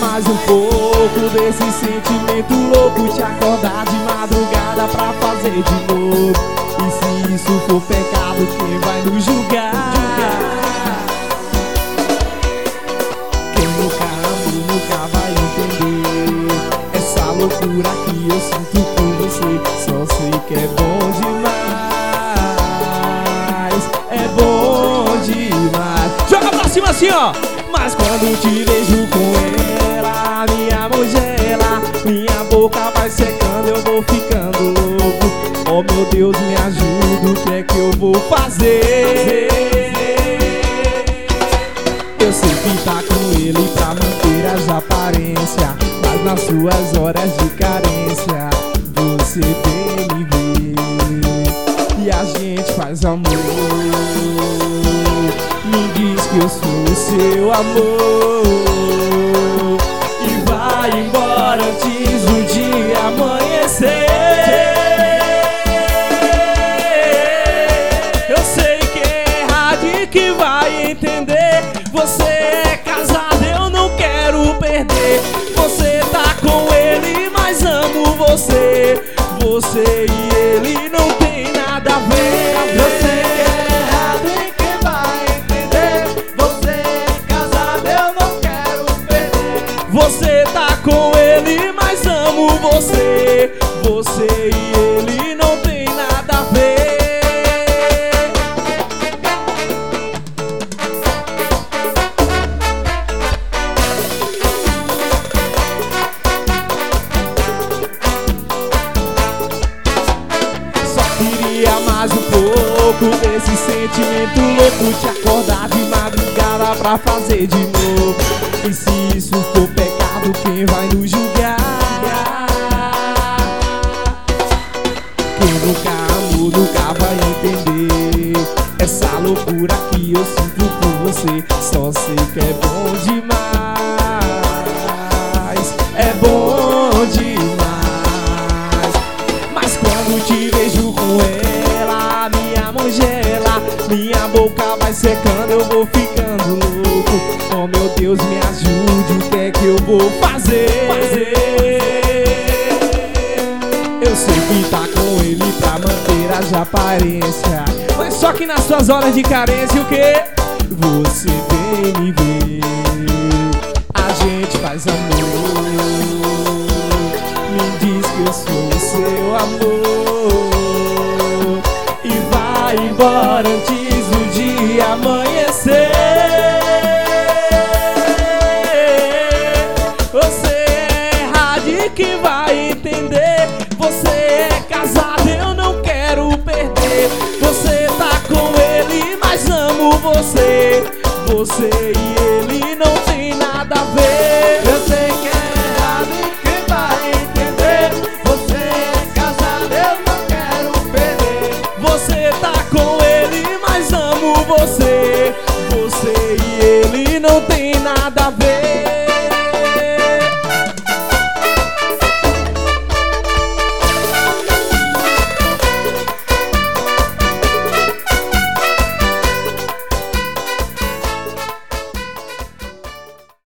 mais um pouco desse sentimento louco, te acordar de madrugada pra fazer de novo. E se isso for pecado, quem vai nos julgar? Quem nunca amou nunca vai entender essa loucura que eu sinto por você. Só sei que é bom demais, é bom demais. Joga pra cima assim, ó. Mas quando te vejo com ela, minha mão gela, minha boca vai secando, eu vou ficando louco. Oh meu Deus, me ajuda, o que é que eu vou fazer? Eu sei que tá com ele pra manter as aparências, mas nas suas horas de carência você vem me ver e a gente faz amor. Me diz que eu sou o seu amor e vai embora antes do dia amanhecer. Eu sei que é errado e que vai entender. Você é casado, eu não quero perder. Você tá com ele, mas amo você. Você e ele não tem nada a ver. Eu sei que é errado e que vai entender. Você é casado, eu não quero perder. Você tá com ele, mas amo você. Você e ele não tem nada a ver. Só queria mais um pouco desse sentimento louco, te acordar de madrugada pra fazer de novo. E se isso for pecado, quem vai nos julgar? Quem nunca amou nunca vai entender essa loucura que eu sinto por você. Só sei que é bom demais, é bom demais. Mas quando te vejo com ela, minha mão gela, minha boca vai secando, eu vou ficando louco. Oh meu Deus, me ajude, o que é que eu vou fazer? Eu sei que tá com ele pra manter as aparências, mas só que nas suas horas de carência o que? Você vem me ver, a gente faz amor. Me diz que eu sou o seu amor e vai embora antes do dia amanhecer. Você é errado e que vai entender. Você é casado, eu não quero perder. Você tá com ele, mas amo você. Você e